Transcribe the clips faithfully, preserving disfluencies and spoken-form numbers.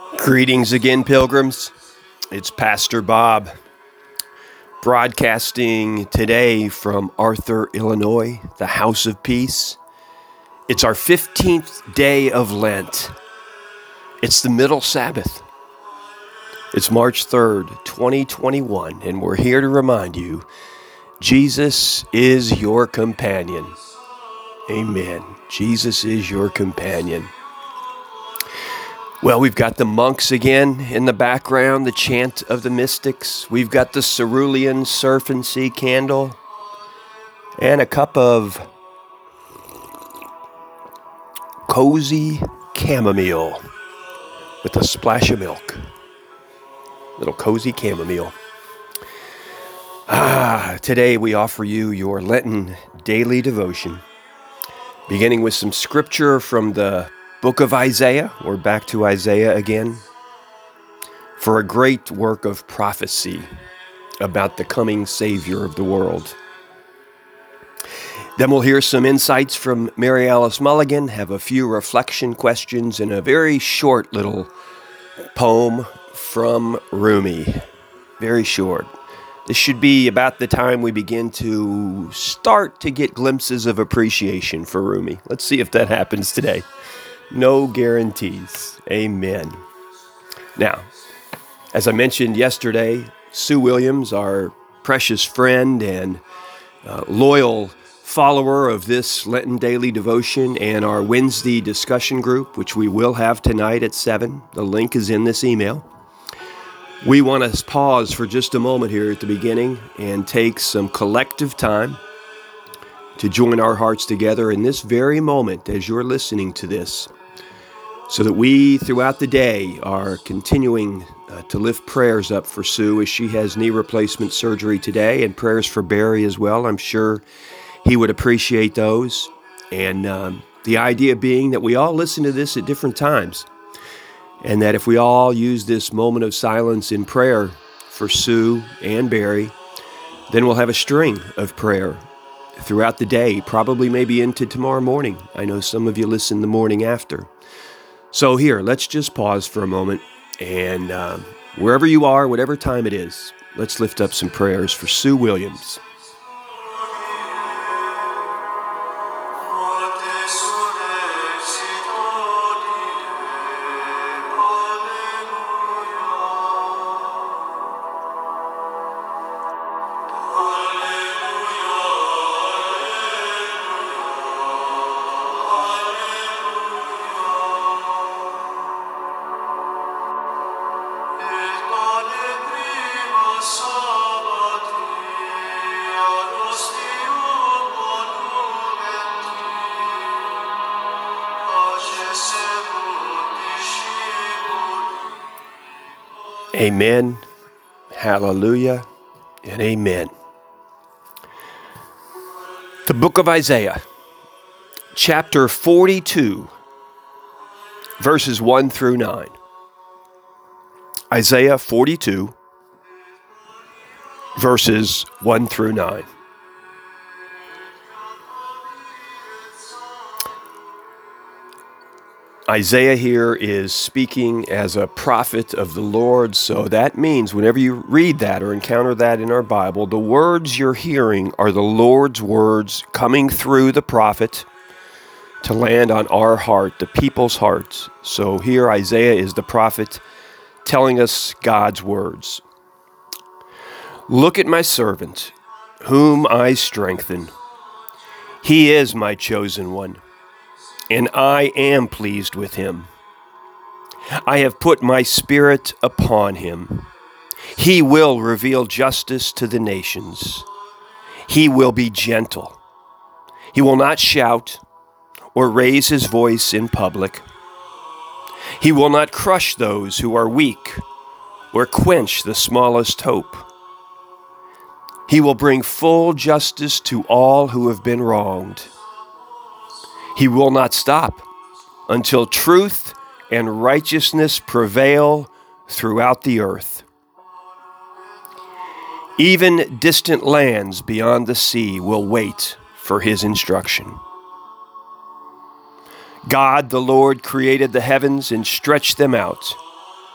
Greetings again, pilgrims. It's Pastor Bob, broadcasting today from Arthur, Illinois, the House of Peace. It's our fifteenth day of Lent. It's the middle Sabbath. It's March third, twenty twenty-one, and we're here to remind you, Jesus is your companion. Amen. Jesus is your companion. Well, we've got the monks again in the background, the chant of the mystics. We've got the cerulean surf and sea candle and a cup of cozy chamomile with a splash of milk. Little cozy chamomile. Ah, today we offer you your Lenten daily devotion, beginning with some scripture from the Book of Isaiah. We're back to Isaiah again for a great work of prophecy about the coming Savior of the world. Then we'll hear some insights from Mary Alice Mulligan, have a few reflection questions, and a very short little poem from Rumi. Very short. This should be about the time we begin to start to get glimpses of appreciation for Rumi. Let's see if that happens today. No guarantees. Amen. Now, as I mentioned yesterday, Sue Williams, our precious friend and uh, loyal follower of this Lenten Daily Devotion and our Wednesday discussion group, which we will have tonight at seven. The link is in this email. We want to pause for just a moment here at the beginning and take some collective time to join our hearts together in this very moment as you're listening to this, so that we, throughout the day, are continuing uh, to lift prayers up for Sue as she has knee replacement surgery today, and prayers for Barry as well. I'm sure he would appreciate those. And um, the idea being that we all listen to this at different times, and that if we all use this moment of silence in prayer for Sue and Barry, then we'll have a string of prayer throughout the day, probably maybe into tomorrow morning. I know some of you listen the morning after. So here, let's just pause for a moment, and uh, wherever you are, whatever time it is, let's lift up some prayers for Sue Williams. Amen, hallelujah, and amen. The book of Isaiah, chapter forty-two, verses one through nine. Isaiah forty-two, verses one through nine. Isaiah here is speaking as a prophet of the Lord, so that means whenever you read that or encounter that in our Bible, the words you're hearing are the Lord's words coming through the prophet to land on our heart, the people's hearts. So here Isaiah is the prophet telling us God's words. Look at my servant, whom I strengthen. He is my chosen one, and I am pleased with him. I have put my spirit upon him. He will reveal justice to the nations. He will be gentle. He will not shout or raise his voice in public. He will not crush those who are weak or quench the smallest hope. He will bring full justice to all who have been wronged. He will not stop until truth and righteousness prevail throughout the earth. Even distant lands beyond the sea will wait for his instruction. God, the Lord, created the heavens and stretched them out.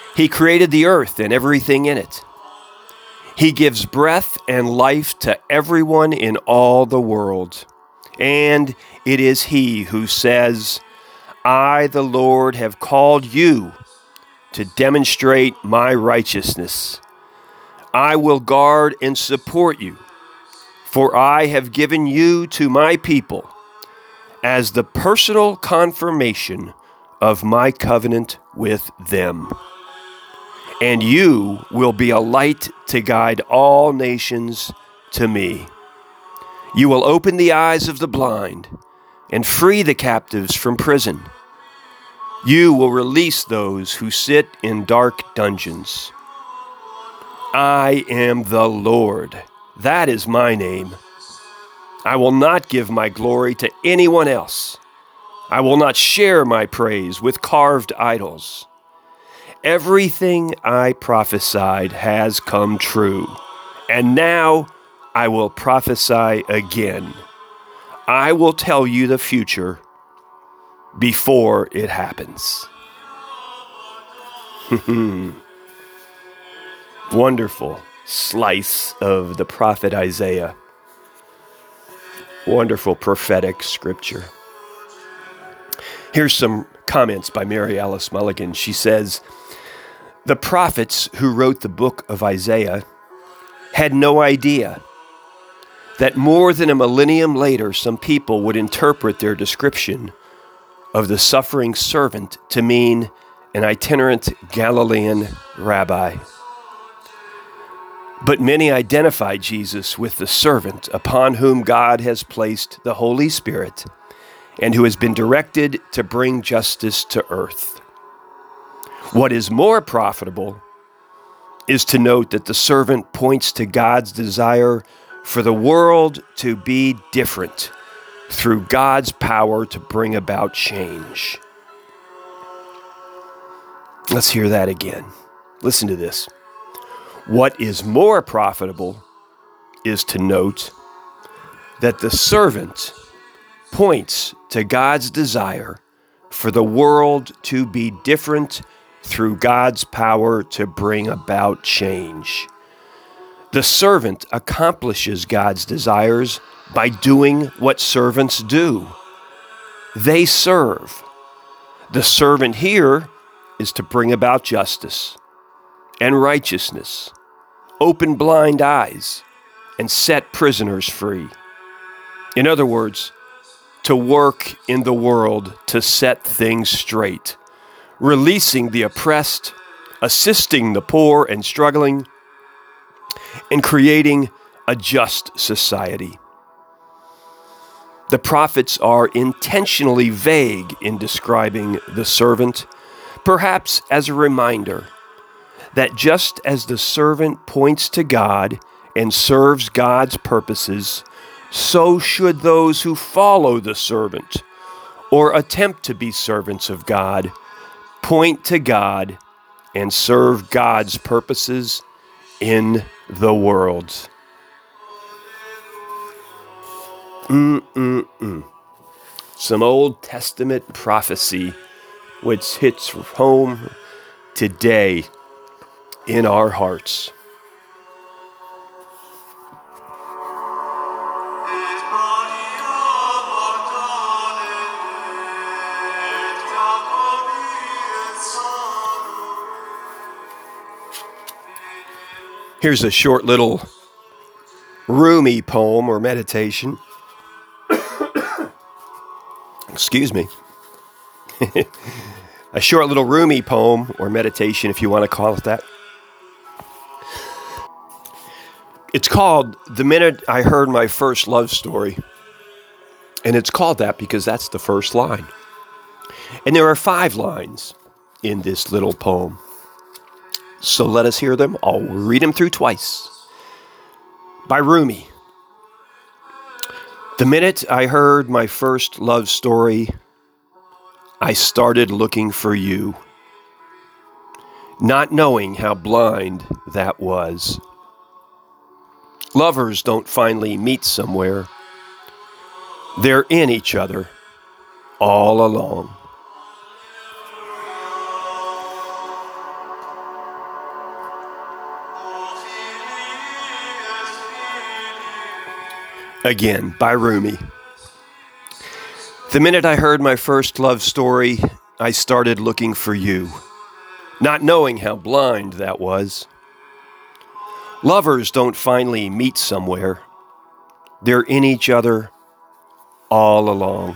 He created the earth and everything in it. He gives breath and life to everyone in all the world. And it is He who says, I, the Lord, have called you to demonstrate my righteousness. I will guard and support you, for I have given you to my people as the personal confirmation of my covenant with them. And you will be a light to guide all nations to me. You will open the eyes of the blind and free the captives from prison. You will release those who sit in dark dungeons. I am the Lord. That is my name. I will not give my glory to anyone else. I will not share my praise with carved idols. Everything I prophesied has come true, and now I will prophesy again. I will tell you the future before it happens. Wonderful slice of the prophet Isaiah. Wonderful prophetic scripture. Here's some comments by Mary Alice Mulligan. She says, the prophets who wrote the book of Isaiah had no idea that more than a millennium later, some people would interpret their description of the suffering servant to mean an itinerant Galilean rabbi. But many identify Jesus with the servant upon whom God has placed the Holy Spirit and who has been directed to bring justice to earth. What is more profitable is to note that the servant points to God's desire for the world to be different through God's power to bring about change. Let's hear that again. Listen to this. What is more profitable is to note that the servant points to God's desire for the world to be different through God's power to bring about change. The servant accomplishes God's desires by doing what servants do. They serve. The servant here is to bring about justice and righteousness, open blind eyes, and set prisoners free. In other words, to work in the world to set things straight, releasing the oppressed, assisting the poor and struggling, and creating a just society. The prophets are intentionally vague in describing the servant, perhaps as a reminder that just as the servant points to God and serves God's purposes, so should those who follow the servant or attempt to be servants of God point to God and serve God's purposes in the world. Mm-mm-mm. Some Old Testament prophecy which hits home today in our hearts. Here's a short little Rumi poem or meditation. Excuse me. A short little Rumi poem or meditation, if you want to call it that. It's called The Minute I Heard My First Love Story. And it's called that because that's the first line. And there are five lines in this little poem. So let us hear them. I'll read them through twice. By Rumi. The minute I heard my first love story, I started looking for you, not knowing how blind that was. Lovers don't finally meet somewhere. They're in each other all along. Again, by Rumi. The minute I heard my first love story, I started looking for you, not knowing how blind that was. Lovers don't finally meet somewhere. They're in each other all along.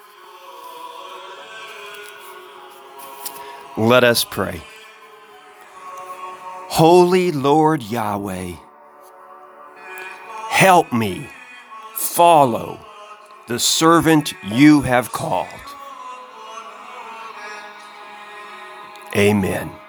Let us pray. Holy Lord Yahweh, help me follow the servant you have called. Amen.